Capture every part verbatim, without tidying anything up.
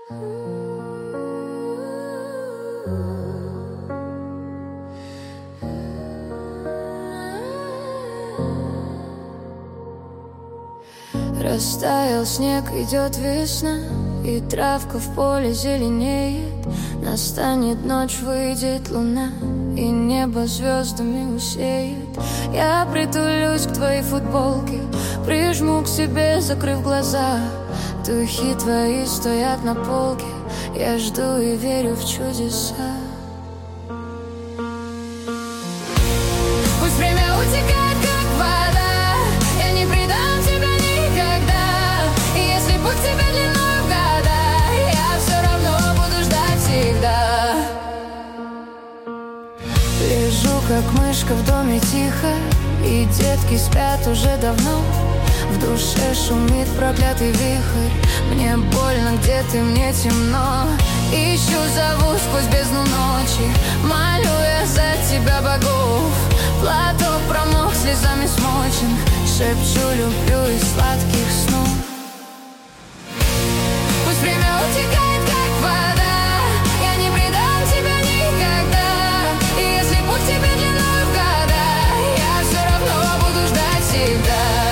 Растаял снег, идет весна, и травка в поле зеленеет. Настанет ночь, выйдет луна, и небо звездами усеет. Я притулюсь к твоей футболке, прижму к себе, закрыв глаза. Духи твои стоят на полке, я жду и верю в чудеса. Пусть время утекает, как вода, я не предам тебя никогда. И если путь тебе длиною в года, я все равно буду ждать всегда. Лежу, как мышка в доме тихо, и детки спят уже давно. В душе шумит проклятый вихрь, мне больно, где ты, мне темно. Ищу, зову сквозь бездну ночи, молю я за тебя богов. Платок промок, слезами смочен, шепчу, люблю из сладких снов. Пусть время утекает, как вода, я не предам тебя никогда. И если путь тебе длиною в года, я все равно буду ждать всегда.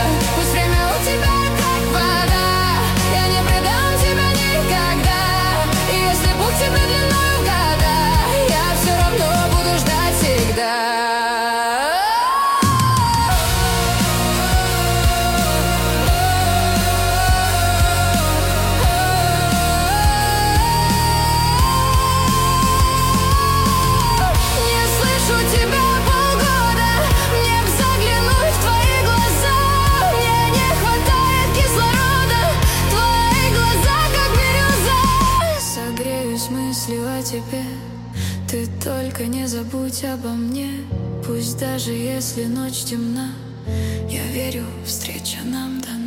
Тебе, ты только не забудь обо мне. Пусть даже если ночь темна, я верю, встреча нам дана.